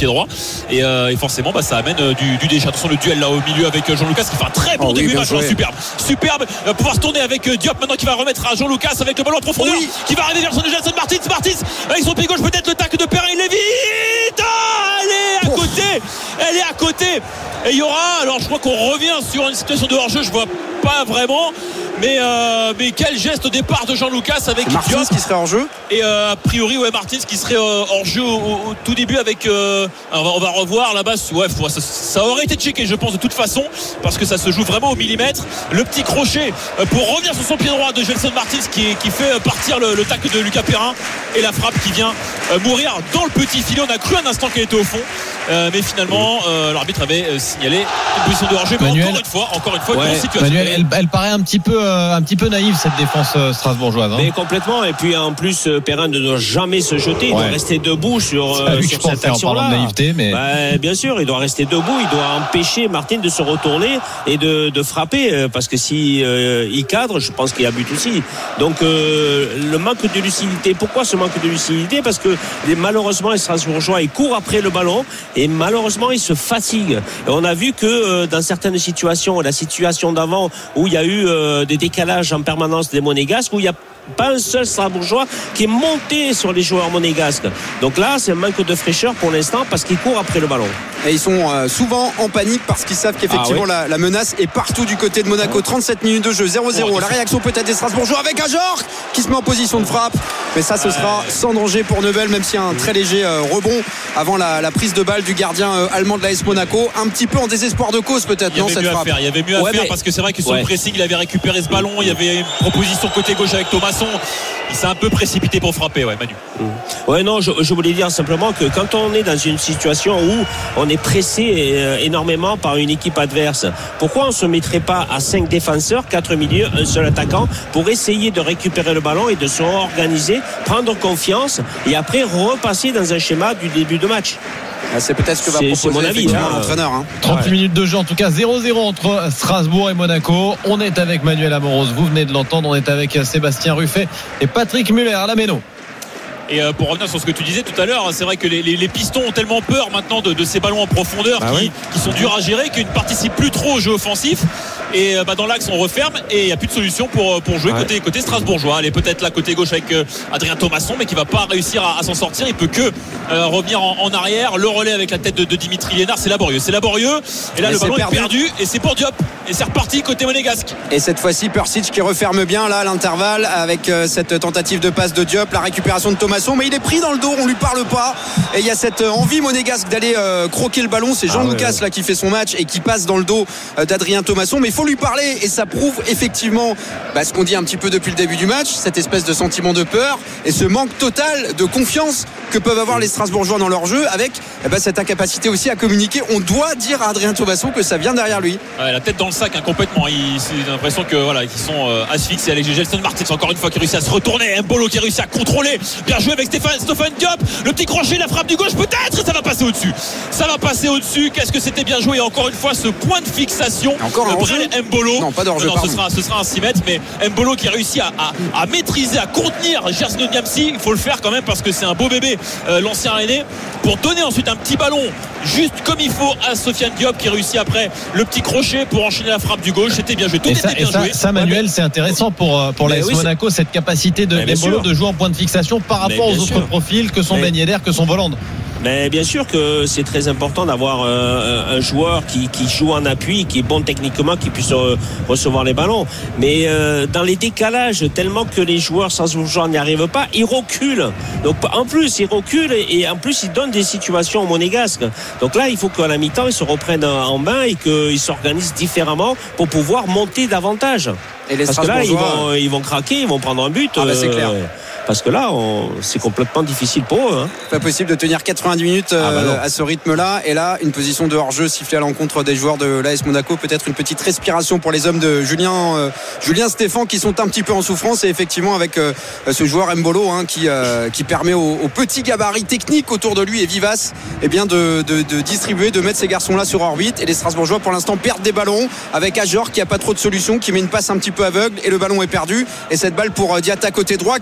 pied droit et, euh, et forcément bah, ça amène euh, du, du déchet. Attention le duel là au milieu avec Jean-Lucas qui fait un très bon oh, début oui, match, hein, superbe superbe il va pouvoir se tourner avec euh, Diop maintenant qui va remettre à Jean-Lucas avec le ballon en profondeur oui. qui va arriver vers son Gelson Martins Martins avec son pied gauche peut-être le tacle de Perrin il l'évite ah, elle est à côté elle est à côté et il y aura alors je crois qu'on revient sur une situation de hors-jeu je vois pas vraiment mais, euh, mais quel geste au départ de Jean-Lucas avec Martins Diop qui serait hors jeu et euh, a priori ouais Martins qui serait euh, hors jeu au, au, au tout début avec euh, on, va, on va revoir là-bas ouais, ça, ça aurait été checké je pense de toute façon parce que ça se joue vraiment au millimètre le petit crochet euh, pour revenir sur son pied droit de Gelson Martins qui, qui fait partir le, le tacle de Lucas Perrin et la frappe qui vient euh, mourir dans le petit filet on a cru un instant qu'elle était au fond euh, mais finalement euh, l'arbitre avait euh, signalé une position de hors jeu mais Manuel, encore une fois encore une fois ouais, une situation Manuel, elle, elle paraît un petit peu euh, un petit peu naïve cette défense euh, strasbourgeoise hein. Mais complètement et puis en plus Perrin ne doit jamais se jeter il ouais. doit rester debout sur, euh, sur cette action là naïveté, mais... bah, bien sûr il doit rester debout il doit empêcher Martin de se retourner et de, de frapper euh, parce que si euh, il cadre je pense qu'il y a but aussi donc euh, le manque de lucidité pourquoi ce manque de lucidité parce que malheureusement les Strasbourgeois ils courent après le ballon et malheureusement ils se fatiguent et on a vu que euh, dans certaines situations la situation d'avant où il y a eu euh, des décalages en permanence des Monégasques où il y a pas un seul Strasbourgeois qui est monté sur les joueurs monégasques donc là c'est un manque de fraîcheur pour l'instant parce qu'ils courent après le ballon et ils sont euh, souvent en panique parce qu'ils savent qu'effectivement ah, oui. la, la menace est partout du côté de Monaco trente-sept minutes de jeu zéro zéro la réaction peut-être des Strasbourgeois avec Ajor qui se met en position de frappe mais ça ce sera sans danger pour Neuville même s'il y a un très léger euh, rebond avant la, la prise de balle du gardien euh, allemand de l'A S Monaco un petit peu en désespoir de cause peut-être non cette frappe il y avait mieux à ouais, faire mais... parce que c'est vrai que sur ouais. le pressing il avait récupéré ce ballon il y avait une proposition côté gauche avec Thomasson il s'est un peu précipité pour frapper ouais Manu mmh. ouais non je, je voulais dire simplement que quand on est dans une situation où on est pressé euh, énormément par une équipe adverse pourquoi on ne se mettrait pas à cinq défenseurs quatre milieux un seul attaquant pour essayer de récupérer le ballon et de se réorganiser prendre confiance et après repasser dans un schéma du début de match. Ah, c'est peut-être ce que va c'est, proposer mon avis, hein. l'entraîneur. Hein. trente ouais. minutes de jeu en tout cas zéro zéro entre Strasbourg et Monaco. On est avec Manuel Amoros, vous venez de l'entendre, on est avec Sébastien Ruffet et Patrick Muller à la Méno. Et pour revenir sur ce que tu disais tout à l'heure, c'est vrai que les, les, les pistons ont tellement peur maintenant de, de ces ballons en profondeur bah qui, oui. qui sont durs à gérer qu'ils ne participent plus trop au jeu offensif. Et bah, dans l'axe on referme et il n'y a plus de solution pour, pour jouer ouais. côté, côté strasbourgeois. Elle est peut-être là côté gauche avec euh, Adrien Thomasson mais qui ne va pas réussir à, à s'en sortir. Il peut que euh, revenir en, en arrière. Le relais avec la tête de, de Dimitri Lénard, c'est laborieux. C'est laborieux. Et là et le ballon perdu. est perdu et c'est pour Diop. Et c'est reparti côté monégasque. Et cette fois-ci Persic qui referme bien là à l'intervalle avec euh, cette tentative de passe de Diop, la récupération de Thomasson mais il est pris dans le dos, on lui parle pas et il y a cette envie monégasque d'aller euh, croquer le ballon. C'est Jean-Lucas ah ouais, ouais. là qui fait son match et qui passe dans le dos euh, d'Adrien Thomasson mais il faut lui parler et ça prouve effectivement bah, ce qu'on dit un petit peu depuis le début du match, cette espèce de sentiment de peur et ce manque total de confiance que peuvent avoir les Strasbourgeois dans leur jeu avec eh bah, cette incapacité aussi à communiquer. On doit dire à Adrien Thomasson que ça vient derrière lui. Ouais, la tête dans le sac hein, complètement. Il, c'est l'impression que voilà, qu'ils sont euh, asphyxiés avec Gelson Martins encore une fois qui réussit à se retourner. Mbolo qui réussit à contrôler. Bien joué avec Stéphane Stéphane Diop. Le petit crochet, la frappe du gauche peut-être. Ça va passer au-dessus. Ça va passer au-dessus. Qu'est-ce que c'était bien joué. Et encore une fois ce point de fixation. Encore un Brel Mbolo. Non, pas d'enjeu. Non, non, ce sera, ce sera un six mètres. Mais Mbolo qui réussit à, à, à maîtriser, à contenir Gersino Niamsi. Il faut le faire quand même parce que c'est un beau bébé, euh, l'ancien Rennais, pour donner ensuite un petit ballon juste comme il faut à Sofiane Diop qui réussit après le petit crochet pour enchaîner la frappe du gauche. C'était bien joué. Tout et était ça, bien et ça, joué. Ça, Manuel, c'est intéressant pour, pour l'A S oui, Monaco, c'est... cette capacité de Mbolo de jouer en point de fixation par rapport aux sûr. autres profils que sont Ben Yedder, que sont Voland. Mais bien sûr que c'est très important d'avoir euh, un joueur qui, qui joue en appui, qui est bon techniquement, qui puisse euh, recevoir les ballons. Mais euh, dans les décalages, tellement que les joueurs sans joueur n'y arrivent pas, ils reculent. Donc en plus, ils reculent et, et en plus ils donnent des situations aux monégasques. Donc là, il faut qu'à la mi-temps, ils se reprennent en main et qu'ils s'organisent différemment pour pouvoir monter davantage. Et les Parce que là, ils vont, ils vont craquer, ils vont prendre un but. Ah bah c'est clair. Euh, Parce que là, on... c'est complètement difficile pour eux. Hein. Pas possible de tenir quatre-vingt-dix minutes euh, ah bah à ce rythme-là. Et là, une position de hors-jeu sifflée à l'encontre des joueurs de l'A S Monaco. Peut-être une petite respiration pour les hommes de Julien, euh, Julien Stéphan qui sont un petit peu en souffrance. Et effectivement, avec euh, ce joueur Mbolo hein, qui, euh, qui permet au, au petit gabarit technique autour de lui et vivace eh bien de, de, de distribuer, de mettre ces garçons-là sur orbite. Et les Strasbourgeois, pour l'instant, perdent des ballons avec Ajor qui n'a pas trop de solutions, qui met une passe un petit peu aveugle et le ballon est perdu. Et cette balle pour euh, Diatta côté droit qui va seul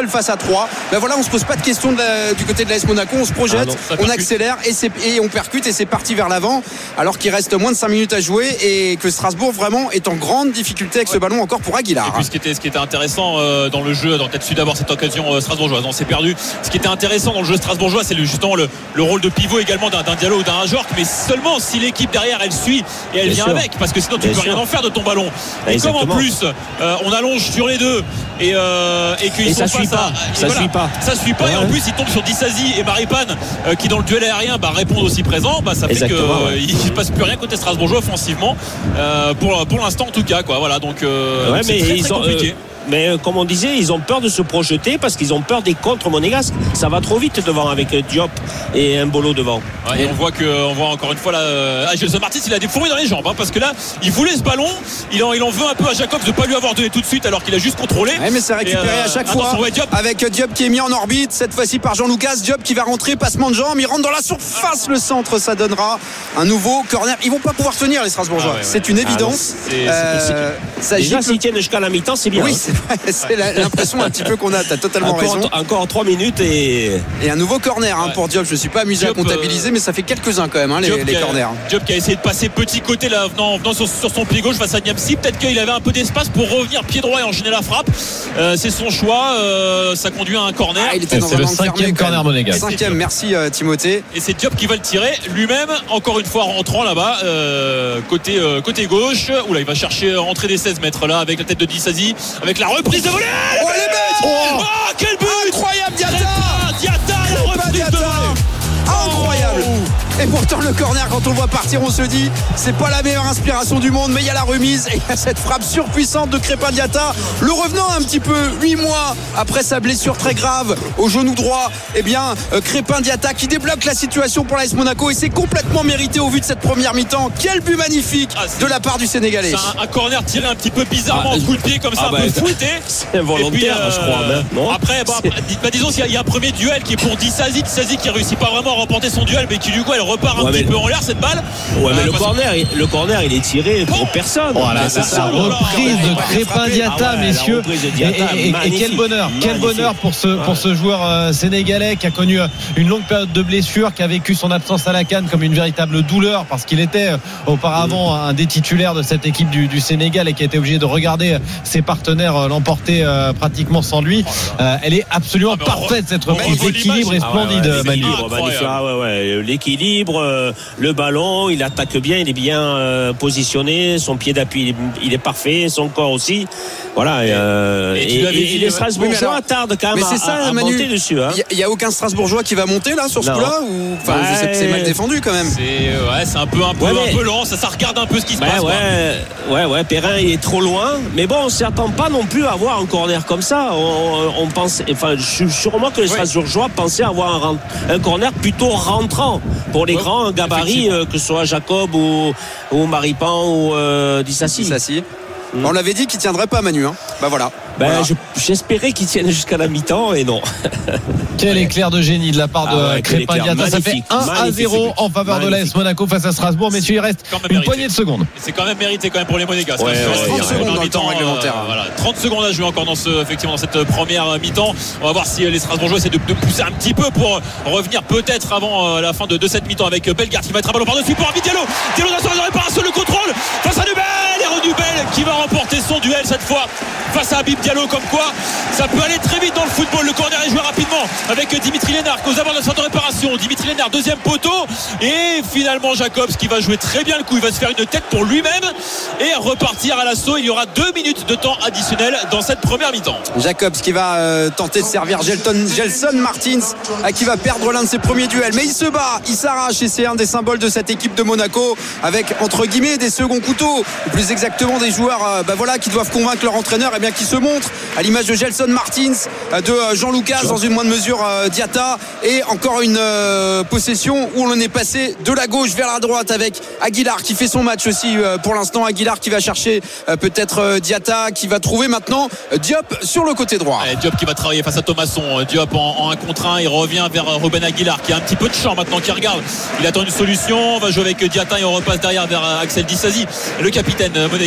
seul face à trois. Ben voilà, on se pose pas de questions de la, du côté de l'A S Monaco, on se projette, ah non, on accélère et, c'est, et on percute et c'est parti vers l'avant alors qu'il reste moins de cinq minutes à jouer et que Strasbourg vraiment est en grande difficulté avec ouais. ce ballon encore pour Aguilar. Et puis ce qui était, ce qui était intéressant euh, dans le jeu, dans peut-être su d'abord cette occasion euh, strasbourgeoise, on s'est perdu. Ce qui était intéressant dans le jeu strasbourgeois, c'est le, justement le, le rôle de pivot également d'un, d'un Diallo ou d'un Ajorc, mais seulement si l'équipe derrière elle suit et elle Bien vient sûr. avec, parce que sinon tu ne peux sûr. rien en faire de ton ballon. Et Exactement. comme en plus euh, on allonge sur les deux et, euh, et qu'ils et sont ça suit pas, à, ça voilà, suit pas, ça suit pas ouais. et en plus ils tombent sur Disasi et Maripane euh, qui dans le duel aérien bah, répondent aussi présents, bah, ça fait qu'il ouais. ne se passe plus rien côté strasbourgeois offensivement euh, pour, pour l'instant en tout cas quoi. Voilà donc, euh, ouais, donc c'est mais très, ils très ont, compliqué. Euh... Mais comme on disait, ils ont peur de se projeter parce qu'ils ont peur des contres monégasques. Ça va trop vite devant avec Diop et Mbolo devant. Ouais, et on voit que, on voit encore une fois là, ah, Gelson Martins, il a des fourmis dans les jambes hein, parce que là, il voulait ce ballon, il en, il en veut un peu à Jacobs de ne pas lui avoir donné tout de suite alors qu'il a juste contrôlé. Ouais, mais c'est récupéré et, euh, à chaque fois ouais, Diop. Avec Diop qui est mis en orbite cette fois-ci par Jean-Lucas. Diop qui va rentrer, passement de jambes, il rentre dans la surface, le centre, ça donnera un nouveau corner. Ils vont pas pouvoir tenir les Strasbourgeois. Ah, ouais, ouais. C'est une évidence. Ah, c'est, euh, c'est, c'est, déjà s'ils tiennent jusqu'à la mi-temps, c'est bien. Oui, c'est, vrai, c'est la, l'impression un petit peu qu'on a, t'as totalement encore, raison. Encore trois minutes et. Et un nouveau corner hein, ouais. pour Diop. Je ne suis pas amusé Diop, à comptabiliser, euh... mais ça fait quelques-uns quand même, hein, les, les corners. A, Diop qui a essayé de passer petit côté là, venant, venant sur, sur son pied gauche face à Niamsi. Peut-être qu'il avait un peu d'espace pour revenir pied droit et enchaîner la frappe. Euh, c'est son choix. Euh, ça conduit à un corner. Ah, il était dans c'est un le cinquième corner monégasque. Cinquième, merci euh, Timothée. Et c'est Diop qui va le tirer lui-même, encore une fois rentrant là-bas, euh, côté, euh, côté gauche. Oula, il va chercher entrée des seize mètres là, avec la tête de Disasi, avec la reprise de volée. Oh, les bêtes oh, oh, quel but incroyable Diatta Diatta, la reprise de volée incroyable. Et pourtant le corner quand on le voit partir on se dit c'est pas la meilleure inspiration du monde, mais il y a la remise et il y a cette frappe surpuissante de Crépin Diatta, le revenant un petit peu huit mois après sa blessure très grave au genou droit. Et bien euh, Crépin Diatta qui débloque la situation pour l'A S Monaco et c'est complètement mérité au vu de cette première mi-temps. Quel but magnifique ah, de la part du Sénégalais. C'est un, un corner tiré un petit peu bizarrement, ah, coup de pied comme ça, ah, un bah, peu fouetté. C'est volontaire puis, euh, je crois même. Non après bon, bah, disons qu'il y, a, il y a un premier duel qui est pour Disasi, Disasi qui réussit pas vraiment à remporter son duel mais qui du coup elle repart un ouais, petit peu en l'air cette balle. Ouais mais euh, le corner, il, le corner il est tiré pour oh personne. Voilà, c'est ça. Reprise de Crépin Diatta, messieurs. Et, et, et, et quel bonheur, magnifique. Quel bonheur pour ce pour ce joueur euh, sénégalais qui a connu une longue période de blessure, qui a vécu son absence à la CAN comme une véritable douleur parce qu'il était euh, auparavant un des titulaires de cette équipe du, du Sénégal et qui a été obligé de regarder ses partenaires euh, l'emporter euh, pratiquement sans lui. Euh, elle est absolument ah, parfaite cette reprise d'équilibre et splendide. Ah ouais, ouais, ah ouais, ouais. L'équilibre, euh, le ballon, il attaque bien, il est bien euh, positionné, son pied d'appui il est, il est parfait, son corps aussi. Voilà. Et, euh, et, et, et, et les Strasbourgeois oui, tardent quand même à, ça, à, à Manu, monter dessus. Il n'y hein. a, a aucun Strasbourgeois qui va monter là sur ce coup-là ou... enfin, bah, c'est, c'est mal défendu quand même. C'est, ouais, c'est un peu un peu, ouais, mais... un peu lent, ça, ça regarde un peu ce qui se bah, passe. Ouais, quoi. ouais, ouais. Perrin il est trop loin, mais bon, on s'y attend pas non plus à avoir un corner comme ça. On, on pense, enfin, je suis sûrement que les Strasbourgeois oui. pensaient avoir un, un corner plutôt rentrant pour les ouais, grands gabarits, euh, que ce soit Jacob ou, ou Maripan ou euh, Disasi. Disasi. Mmh. On l'avait dit qu'il tiendrait pas Manu hein. Bah voilà. Ben, voilà. je, j'espérais qu'il tienne jusqu'à la mi-temps et non. Quel éclair de génie de la part de ah ouais, Crépin Diatta. Ça fait un à zéro en faveur magnifique. de l'A S Monaco face à Strasbourg. Messieurs, il reste une mérité. poignée de secondes. C'est quand même mérité quand même pour les Monégasques. Ouais, ouais, trente secondes dans le temps réglementaire. Euh, voilà. trente secondes à jouer encore dans, ce, effectivement, dans cette première mi-temps. On va voir si les Strasbourgeois essaient de, de pousser un petit peu pour revenir peut-être avant euh, la fin de, de cette mi-temps avec Bellegarde qui va être un ballon par-dessus pour Ami Diallo. Diallo dans sa réparation, le contrôle face à Nubel. Et Nubel qui va remporter son duel cette fois face à Habib Diallo. Comme quoi ça peut aller très vite dans le football. Le corner est joué rapidement avec Dimitri Lénard aux abords de la centre de réparation. Dimitri Lénard deuxième poteau et finalement Jacobs qui va jouer très bien le coup. Il va se faire une tête pour lui-même et repartir à l'assaut. Il y aura deux minutes de temps additionnel dans cette première mi-temps. Jacobs qui va euh, tenter de servir Gelton, Gelson Martins à qui va perdre l'un de ses premiers duels, mais il se bat, il s'arrache et c'est un des symboles de cette équipe de Monaco avec entre guillemets des seconds couteaux, plus exactement des joueurs euh, bah voilà, qui doivent convaincre leur entraîneur et bien qui se montrent à l'image de Gelson Martins, de Jean-Lucas, dans une moindre mesure Diatta, et encore une euh, possession où on est passé de la gauche vers la droite avec Aguilar qui fait son match aussi euh, pour l'instant. Aguilar qui va chercher euh, peut-être euh, Diatta qui va trouver maintenant euh, Diop sur le côté droit. Et Diop qui va travailler face à Thomasson. Diop en, en un contre un, il revient vers Ruben Aguilar qui a un petit peu de champ maintenant, qui regarde, il attend une solution, on va jouer avec Diatta et on repasse derrière vers Axel Disasi, le capitaine monégasque cette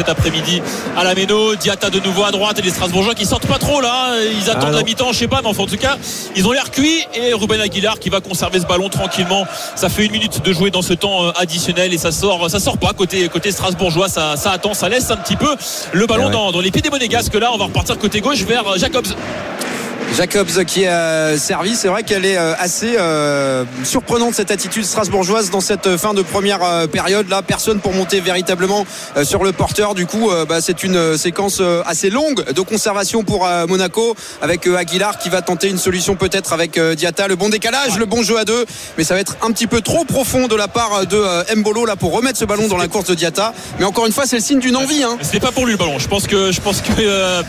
cet après-midi à la Méno. Diatta de nouveau à droite et les Strasbourgeois qui sortent pas trop là. Ils attendent ah la mi-temps, je sais pas, mais enfin en tout cas ils ont l'air cuits. Et Ruben Aguilar qui va conserver ce ballon tranquillement. Ça fait une minute de jouer dans ce temps additionnel et ça sort, ça sort pas côté côté Strasbourgeois. Ça, ça attend, ça laisse un petit peu le ballon ouais. dans, dans les pieds des Monégasques. Là, on va repartir côté gauche vers Jacobs. Jacobs qui est euh, servi, c'est vrai qu'elle est euh, assez euh, surprenante cette attitude strasbourgeoise dans cette fin de première euh, période là, personne pour monter véritablement euh, sur le porteur, du coup euh, bah, c'est une euh, séquence euh, assez longue de conservation pour euh, Monaco avec euh, Aguilar qui va tenter une solution peut-être avec euh, Diatta, le bon décalage, ouais. le bon jeu à deux, mais ça va être un petit peu trop profond de la part de euh, Mbolo là pour remettre ce ballon dans la course de Diatta, mais encore une fois c'est le signe d'une envie hein. C'était pas pour lui le ballon, je pense que, je pense que euh,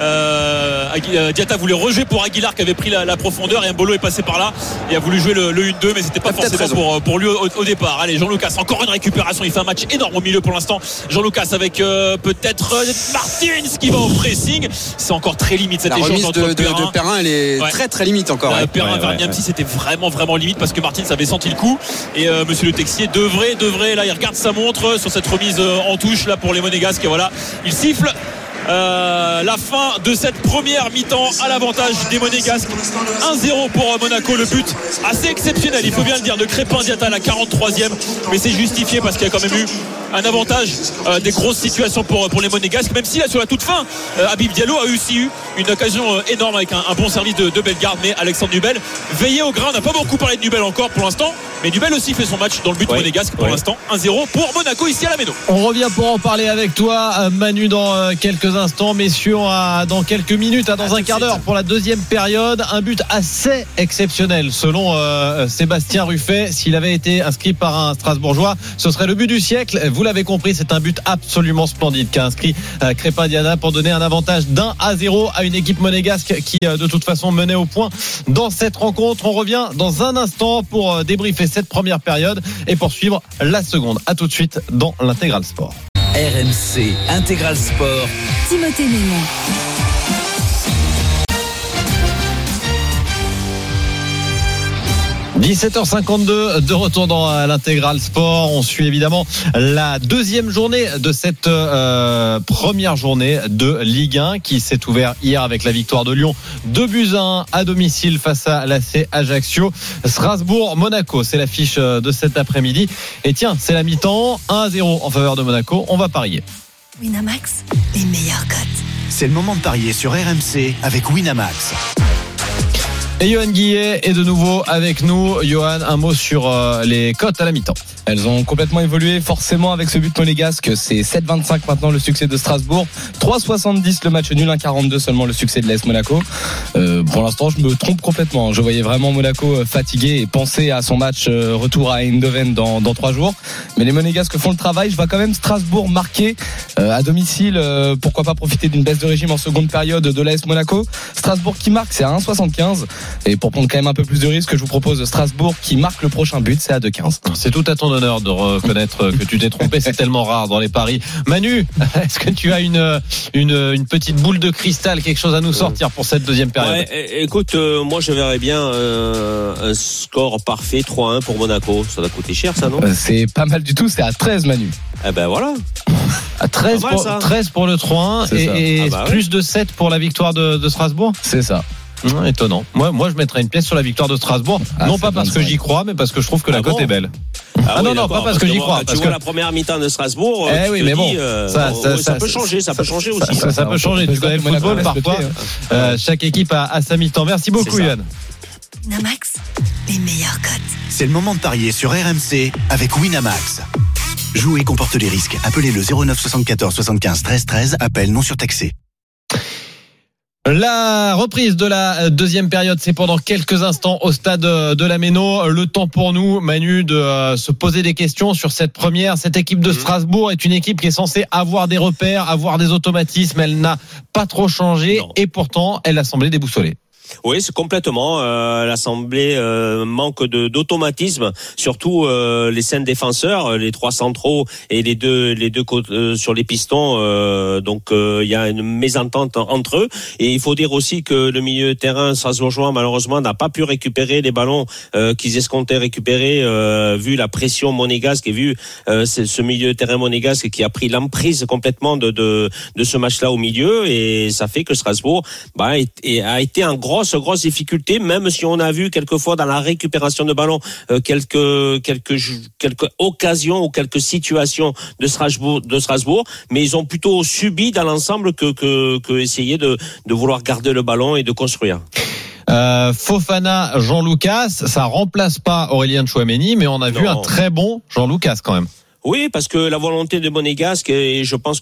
euh, Diatta voulait rejouer pour Aguilar qui avait pris la, la profondeur et Mbolo est passé par là et a voulu jouer le, le un deux, mais c'était pas forcément pour, pour lui au, au départ. Allez, Jean-Lucas, encore une récupération, il fait un match énorme au milieu pour l'instant. Jean-Lucas avec euh, peut-être euh, Martins qui va au pressing, c'est encore très limite cette échange entre de, de, de Perrin, elle est ouais. très très limite encore. Euh, Perrin ouais, vers ouais, Niamsi, ouais. c'était vraiment vraiment limite parce que Martins avait senti le coup et euh, monsieur Le Texier devrait devrait là il regarde sa montre sur cette remise en touche là pour les Monégasques et voilà, il siffle Euh, la fin de cette première mi-temps à l'avantage des Monégasques. un zéro pour Monaco, le but assez exceptionnel, il faut bien le dire, de Crépin Diatta à la quarante-troisième, mais c'est justifié parce qu'il y a quand même eu un avantage euh, des grosses situations pour, pour les Monégasques, même si là sur la toute fin euh, Habib Diallo a aussi eu une occasion euh, énorme avec un, un bon service de, de Bellegarde, mais Alexandre Nubel veillez au grain, on n'a pas beaucoup parlé de Nubel encore pour l'instant, mais Nubel aussi fait son match dans le but ouais, monégasque pour ouais. l'instant. Un zéro pour Monaco ici à la Méno. On revient pour en parler avec toi Manu dans quelques instants, messieurs, dans quelques minutes, dans un quart d'heure pour la deuxième période. Un but assez exceptionnel selon euh, Sébastien Ruffet. S'il avait été inscrit par un Strasbourgeois, ce serait le but du siècle. Vous l'avez compris, c'est un but absolument splendide qu'a inscrit euh, Crépin Diatta pour donner un avantage d'un à zéro à une équipe monégasque qui euh, de toute façon menait au point dans cette rencontre. On revient dans un instant pour euh, débriefer cette première période et poursuivre la seconde. À tout de suite dans l'Intégral Sport. R M C Intégral Sport. Timothée Mémon. dix-sept heures cinquante-deux de retour dans l'Intégral Sport. On suit évidemment la deuxième journée de cette euh, première journée de Ligue un qui s'est ouverte hier avec la victoire de Lyon deux buts à un à domicile face à l'A C Ajaccio. Strasbourg-Monaco, c'est l'affiche de cet après-midi. Et tiens, c'est la mi-temps, un à zéro en faveur de Monaco. On va parier. Winamax, les meilleurs cotes. C'est le moment de parier sur R M C avec Winamax. Et Johan Guillet est de nouveau avec nous. Johan, un mot sur euh, les cotes à la mi-temps. Elles ont complètement évolué forcément avec ce but monégasque. C'est sept vingt-cinq maintenant le succès de Strasbourg, trois soixante-dix le match nul, un quarante-deux seulement le succès de l'A S Monaco. Euh, pour l'instant je me trompe complètement. Je voyais vraiment Monaco fatigué et penser à son match retour à Eindhoven dans, dans trois jours. Mais les monégasques font le travail. Je vois quand même Strasbourg marquer euh, à domicile. Euh, pourquoi pas profiter d'une baisse de régime en seconde période de l'A S Monaco. Strasbourg qui marque, c'est à un soixante-quinze. Et pour prendre quand même un peu plus de risque, je vous propose Strasbourg qui marque le prochain but, c'est à deux quinze. C'est tout à ton honneur de reconnaître que tu t'es trompé, c'est tellement rare dans les paris. Manu, est-ce que tu as une, une, une petite boule de cristal, quelque chose à nous sortir pour cette deuxième période? Ouais, écoute, euh, moi je verrais bien euh, un score parfait trois un pour Monaco. Ça va coûter cher ça, non? C'est pas mal du tout, c'est à treize, Manu. Eh ben voilà. À treize, mal, pour, treize pour le trois un et, et ah bah plus ouais. de sept pour la victoire de, de Strasbourg. C'est ça. Mmh, étonnant. Moi, moi, je mettrais une pièce sur la victoire de Strasbourg. Ah, non pas parce que j'y crois, mais parce que je trouve que ah la bon cote est belle. Ah, ah oui, non, non, pas parce, parce que j'y crois. Tu parce vois que... la première mi-temps de Strasbourg. Eh oui, mais bon, dis, euh, ça, ça, ça, ça peut changer, ça, ça peut changer aussi. Ça, ça, ça peut changer. Tu connais le football parfois. Euh, chaque équipe a, a sa mi-temps. Merci beaucoup, Yann. Winamax, les meilleurs cotes. C'est le moment de parier sur R M C avec Winamax. Jouer comporte les risques. Appelez le zéro neuf soixante-quatorze soixante-quinze treize treize. Appel non surtaxé. La reprise de la deuxième période, c'est pendant quelques instants au stade de la Méno. Le temps pour nous, Manu, de se poser des questions sur cette première. Cette équipe de Strasbourg est une équipe qui est censée avoir des repères, avoir des automatismes. Elle n'a pas trop changé non. Et pourtant, elle a semblé déboussolée. Oui, c'est complètement. Euh, L'Assemblée euh, manque de, d'automatisme, surtout euh, les cinq défenseurs, les trois centraux et les deux les deux côtés euh, sur les pistons. Euh, donc il euh, y a une mésentente entre eux. Et il faut dire aussi que le milieu de terrain strasbourgeois malheureusement n'a pas pu récupérer les ballons euh, qu'ils escomptaient récupérer euh, vu la pression monégasque et vu euh, ce milieu de terrain monégasque qui a pris l'emprise complètement de de, de ce match-là au milieu, et ça fait que Strasbourg bah, a été en grosse grosse difficulté, même si on a vu quelquefois dans la récupération de ballons euh, quelques quelques quelques occasions ou quelques situations de Strasbourg de Strasbourg, mais ils ont plutôt subi dans l'ensemble que que, que essayer de de vouloir garder le ballon et de construire. Euh, Fofana, Jean Lucas, ça remplace pas Aurélien Tchouaméni, mais on a non. vu un très bon Jean Lucas quand même. Oui, parce que la volonté de Monégasque, et je pense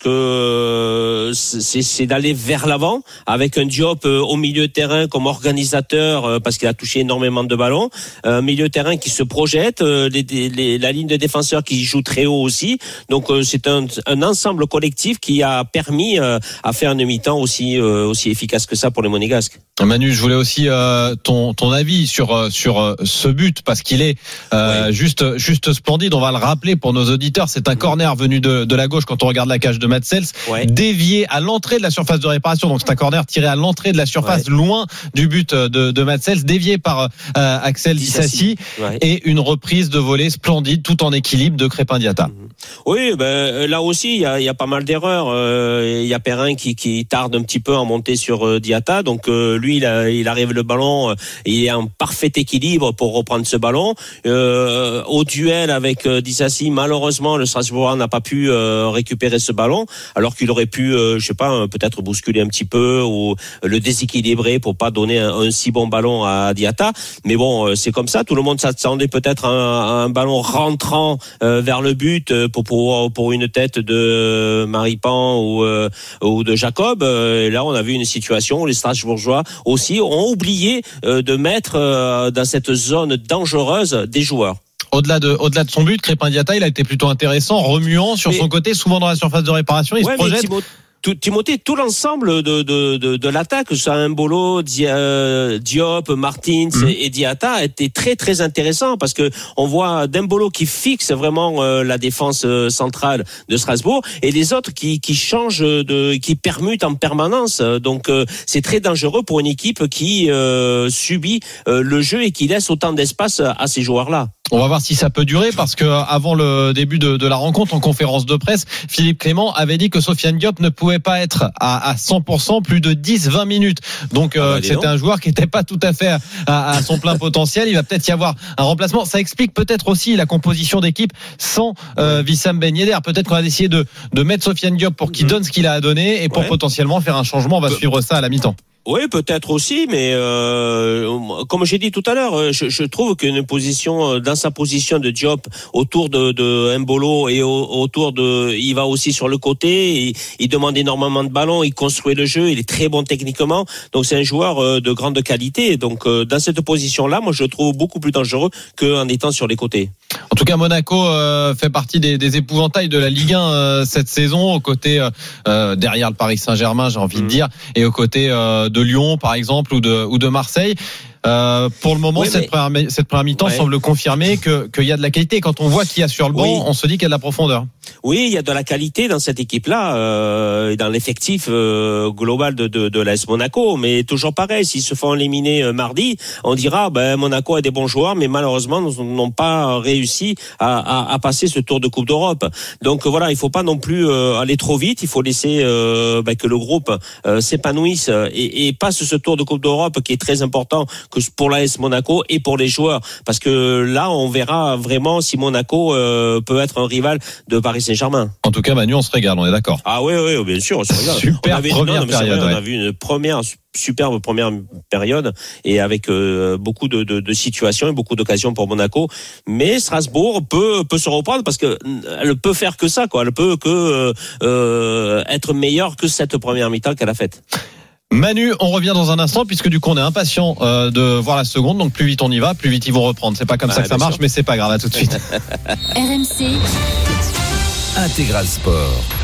que c'est, c'est d'aller vers l'avant avec un Diop au milieu de terrain comme organisateur, parce qu'il a touché énormément de ballons, un milieu de terrain qui se projette, les, les, la ligne de défenseurs qui joue très haut aussi. Donc c'est un, un ensemble collectif qui a permis à faire une mi-temps aussi aussi efficace que ça pour les Monégasques. Manu, je voulais aussi euh, ton ton avis sur sur ce but, parce qu'il est euh, oui. juste juste splendide. On va le rappeler pour nos auditeurs. C'est un corner venu de de la gauche quand on regarde la cage de Matsels, ouais. dévié à l'entrée de la surface de réparation. Donc c'est un corner tiré à l'entrée de la surface, ouais. loin du but de de Matsels, dévié par euh, Axel Disasi, ouais. et une reprise de volée splendide, tout en équilibre de Crépin Diatta. Oui, ben là aussi il y a il y a pas mal d'erreurs. Euh, il y a Perrin qui qui tarde un petit peu à monter sur euh, Diatta, donc euh, lui il, a, il arrive le ballon, il est en parfait équilibre pour reprendre ce ballon. Euh, au duel avec euh, Disasi, malheureusement le Strasbourg n'a pas pu euh, récupérer ce ballon, alors qu'il aurait pu, euh, je sais pas, peut-être bousculer un petit peu ou le déséquilibrer pour pas donner un, un si bon ballon à Diatta. Mais bon, euh, c'est comme ça. Tout le monde s'attendait peut-être à un, à un ballon rentrant euh, vers le but euh, pour pour pour une tête de Maripan ou euh, ou de Jacob. Euh, et là, on a vu une situation où les Strasbourgeois aussi ont oublié euh, de mettre euh, dans cette zone dangereuse des joueurs. Au-delà de, au-delà de son but, Crépin Diatta, il a été plutôt intéressant, remuant sur mais, son côté, souvent dans la surface de réparation, il ouais, se projette. Tout, Timothée, tout l'ensemble de, de, de, de l'attaque, que ce soit Mbolo, Di, euh, Diop, Martins mmh. et, et Diatta, a été très très intéressant, parce que on voit Dembolo qui fixe vraiment euh, la défense euh, centrale de Strasbourg, et les autres qui, qui changent de, qui permutent en permanence. Donc euh, c'est très dangereux pour une équipe qui euh, subit euh, le jeu et qui laisse autant d'espace à ces joueurs-là. On va voir si ça peut durer, parce que avant le début de, de la rencontre, en conférence de presse, Philippe Clément avait dit que Sofiane Diop ne pouvait pas être à, à cent pour cent plus de dix vingt minutes. Donc euh, ah bah, c'était non. un joueur qui n'était pas tout à fait à, à son plein potentiel. Il va peut-être y avoir un remplacement. Ça explique peut-être aussi la composition d'équipe sans euh, Wissam Ben Yedder. Peut-être qu'on va essayer de, de mettre Sofiane Diop pour qu'il mmh. donne ce qu'il a à donner, et pour ouais. potentiellement faire un changement. On va suivre ça à la mi-temps. Oui, peut-être aussi, mais euh, comme j'ai dit tout à l'heure, je, je trouve qu'une position, dans sa position de Diop, autour de, de Mbolo et au, autour de, il va aussi sur le côté, il, il demande énormément de ballons, il construit le jeu, il est très bon techniquement, donc c'est un joueur de grande qualité. Donc dans cette position-là, moi je le trouve beaucoup plus dangereux qu'en étant sur les côtés. En tout cas, Monaco euh, fait partie des, des épouvantails de la Ligue un euh, cette saison, aux côtés euh, derrière le Paris Saint-Germain, j'ai envie mmh. de dire, et aux côtés euh, de Lyon, par exemple, ou de ou de Marseille. Euh, pour le moment, oui, cette, première, cette première mi-temps ouais. semble confirmer que qu'il y a de la qualité. Quand on voit qu'il y a sur le banc, oui. on se dit qu'il y a de la profondeur. Oui, il y a de la qualité dans cette équipe-là, euh, dans l'effectif euh, global de, de, de l'A S Monaco. Mais toujours pareil, s'ils se font éliminer euh, mardi, on dira ben Monaco a des bons joueurs, mais malheureusement n'ont pas réussi à, à, à passer ce tour de Coupe d'Europe. Donc voilà, il faut pas non plus euh, aller trop vite. Il faut laisser euh, ben, que le groupe euh, s'épanouisse et, et passe ce tour de Coupe d'Europe qui est très important que pour l'A S Monaco et pour les joueurs, parce que là on verra vraiment si Monaco euh, peut être un rival de Paris Saint-Germain. En tout cas, Manu, on se régale, on est d'accord. Ah oui, oui, bien sûr, on se régale. Super on avait, première non, période. Vrai, ouais. On a vu une première superbe première période, et avec euh, beaucoup de, de, de situations et beaucoup d'occasions pour Monaco. Mais Strasbourg peut peut se reprendre, parce que elle peut faire que ça, quoi. Elle peut que euh, être meilleure que cette première mi-temps qu'elle a faite. Manu, on revient dans un instant, puisque du coup on est impatient euh, de voir la seconde, donc plus vite on y va, plus vite ils vont reprendre. C'est pas comme ah, ça que ça marche, sûr. Mais c'est pas grave, à tout de suite. R M C Intégral Sport.